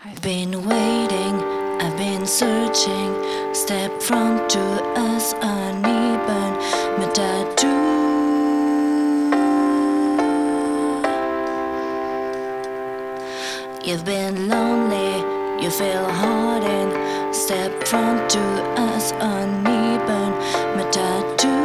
I've been waiting, I've been searching. Step front to us uneven, my tattoo. You've been lonely, you feel hardened. Step front to us uneven, my tattoo.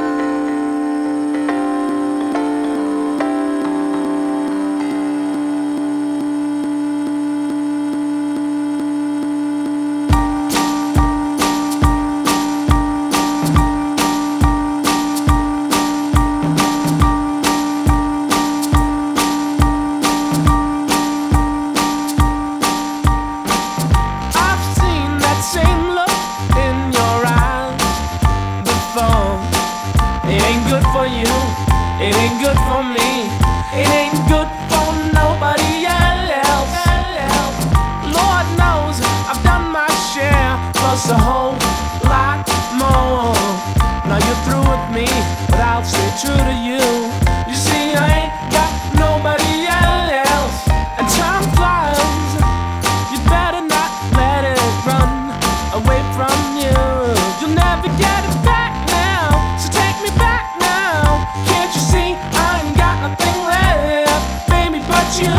It ain't good for you, it ain't good for me, it ain't good for nobody else. Lord knows I've done my share, plus a whole lot more. Now you're through with me, but I'll stay true to you. You see, I ain't got nobody else, and time flies. You better not let it run away from you. You'll never get it back now, so take me back now. Can't you see I ain't got nothing left, baby, but you.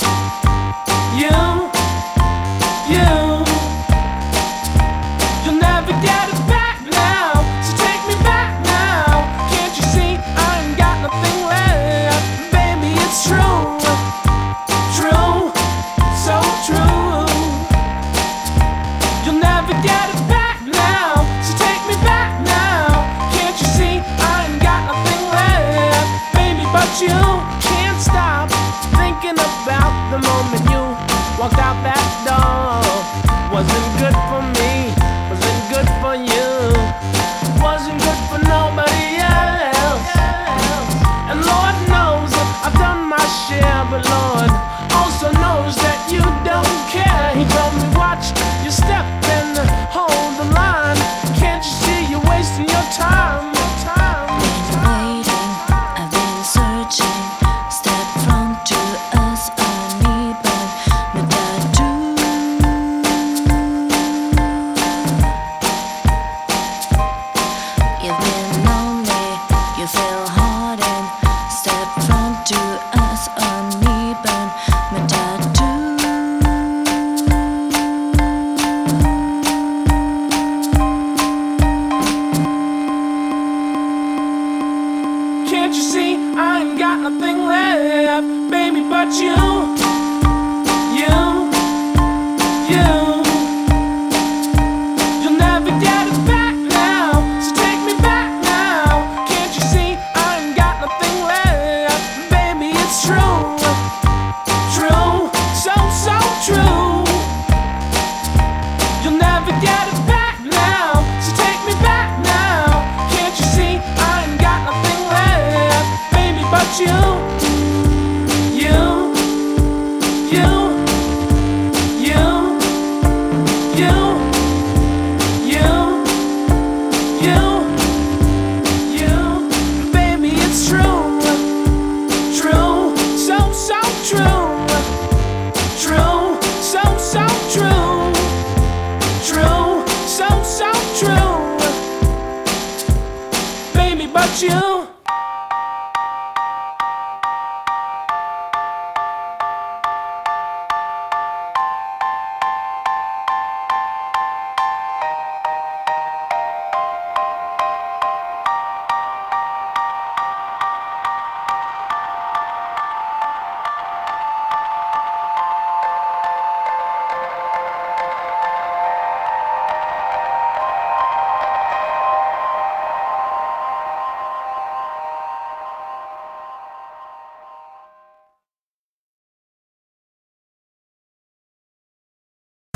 You'll never get it back now, so take me back now. Can't you see I ain't got nothing left, baby, it's true, true, so true. You'll never get it back now, so take me back now. Can't you see I ain't got nothing left, baby, but you can't stop thinking about the moment you walked out that door. Wasn't good for me, wasn't good for you, wasn't good for nobody else. And Lord knows I've done my share, but Lord also knows that you don't care. He told me watch your step and hold the line. Can't you see you're wasting your time? I've been waiting, I've been searching. Step front to us uneven, my tattoo. You've been lonely, you feel hardened. Step front to us uneven, my tattoo. Can't you see I ain't got nothing left, baby, but you.